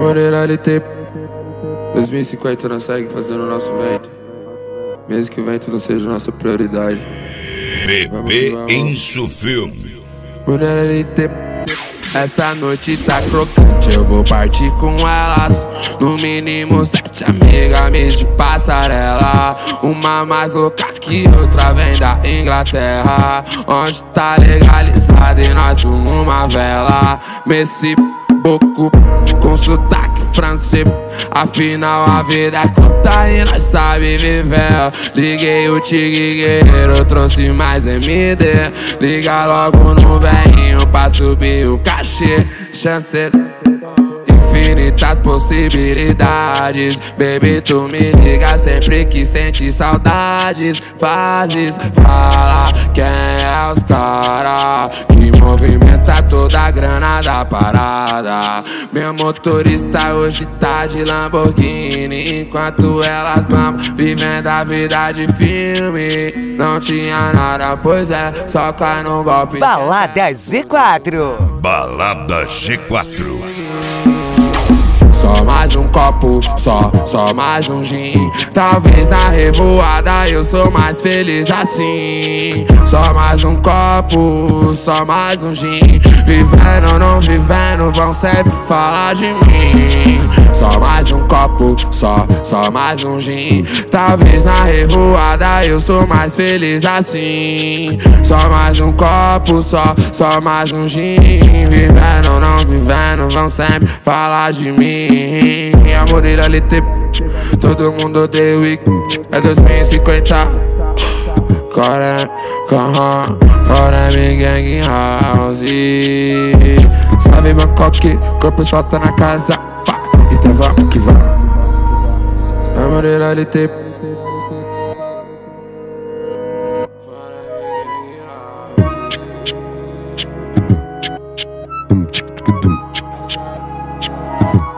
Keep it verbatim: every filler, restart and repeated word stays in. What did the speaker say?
Moreira L T dois mil e cinquenta nós segue fazendo o nosso vento, mesmo que o vento não seja nossa prioridade. Bebê Enzo Filme. Moreira L T, essa noite tá crocante, eu vou partir com elas. No mínimo sete amigas de passarela, uma mais louca que outra vem da Inglaterra, onde tá legalizado e nós somos uma vela. Messi, Boco, com sotaque francês, afinal a vida é curta e nós sabe viver. Liguei o Tigre Guerreiro, trouxe mais M D. Liga logo no velhinho pra subir o cachê. Chances, infinitas possibilidades. Baby, tu me liga sempre que sente saudades. Fazes, fala quem é os cara que movimenta toda a grana da parada. Meu motorista hoje tá de Lamborghini, enquanto elas mamam, vivendo a vida de filme. Não tinha nada, pois é, só cai no golpe. Balada G quatro. Balada G quatro. Só mais um copo, só, só mais um gin. Talvez na revoada eu sou mais feliz assim. Só mais um copo, só mais um gin. Vivendo ou não vivendo, vão sempre falar de mim. Só mais um copo, só, só mais um gin. Talvez na revoada eu sou mais feliz assim. Só mais um copo, só, só mais um gin. Vivendo ou não vivendo, vão sempre falar de mim. A Moreira L T, todo mundo odeia o Wick. É dois mil e cinquenta. Coré, corrão, fora me gang house. Sabe Bangkok, corpo solta na casa. Pá, então vamos que vamos. A Moreira L T. Dum, dum, dum.